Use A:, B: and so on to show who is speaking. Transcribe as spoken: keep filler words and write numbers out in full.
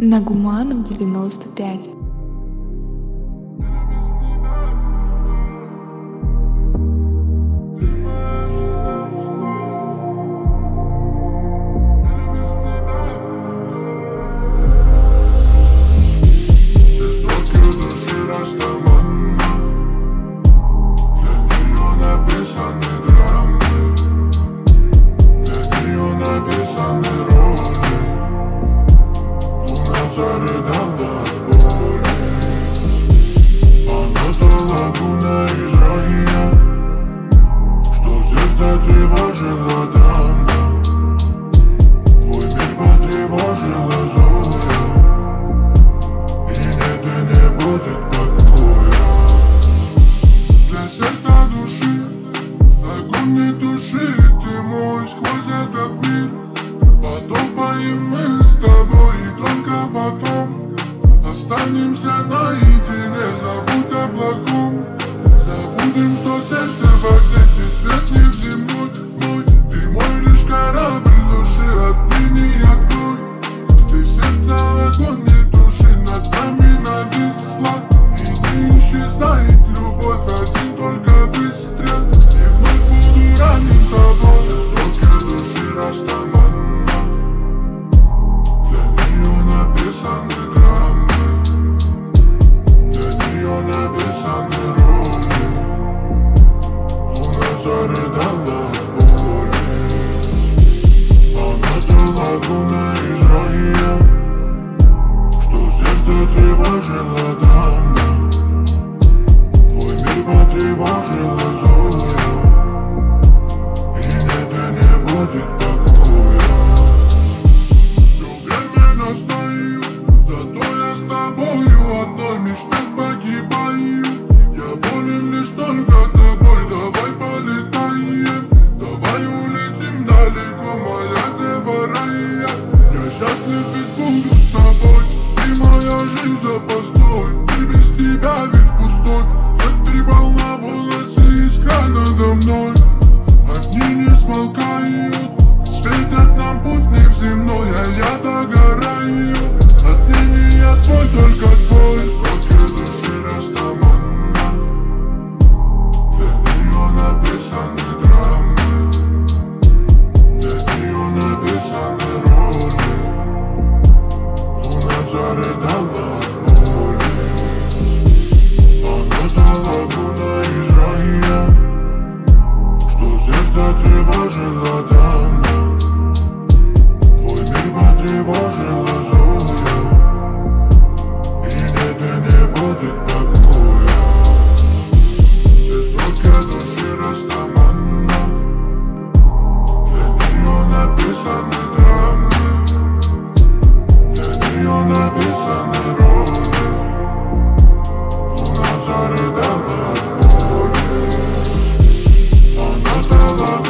A: Нагуманов девяносто пять.
B: Зарыдала от боли. Она то лагуна из рая, что сердце тревожило давно. Твой мир потревожила зоя, и нет, и не будет покоя. Для сердца души огонь не туши, ты мой сквозь этот мир. Потопаем мы с тобой, и только потом останемся наедине. Забудь о плохом, забудем, что сердце в огне, и свет не в земной мой. Ты мой лишь корабль души, отныне я твой. Ты сердце огонь не туши, над нами нависла, и не исчезает любовь, один только выстрел, и вновь буду ранен тобой. Жестокие души расставаны, написаны драмы, для нее написаны роли. Луна зарыдала от боли. Она то лагуна из рая, что сердце тревожило давно. Твой мир потревожила зоя, и нет, и не будет покоя. Все время настаю, зато я с тобою одной мечтой погибаю. Я болен лишь только тобой, давай полетаем, давай улетим далеко, моя дева рая. Я счастлив, ведь буду с тобой, ты моя жизнь запасной, и без тебя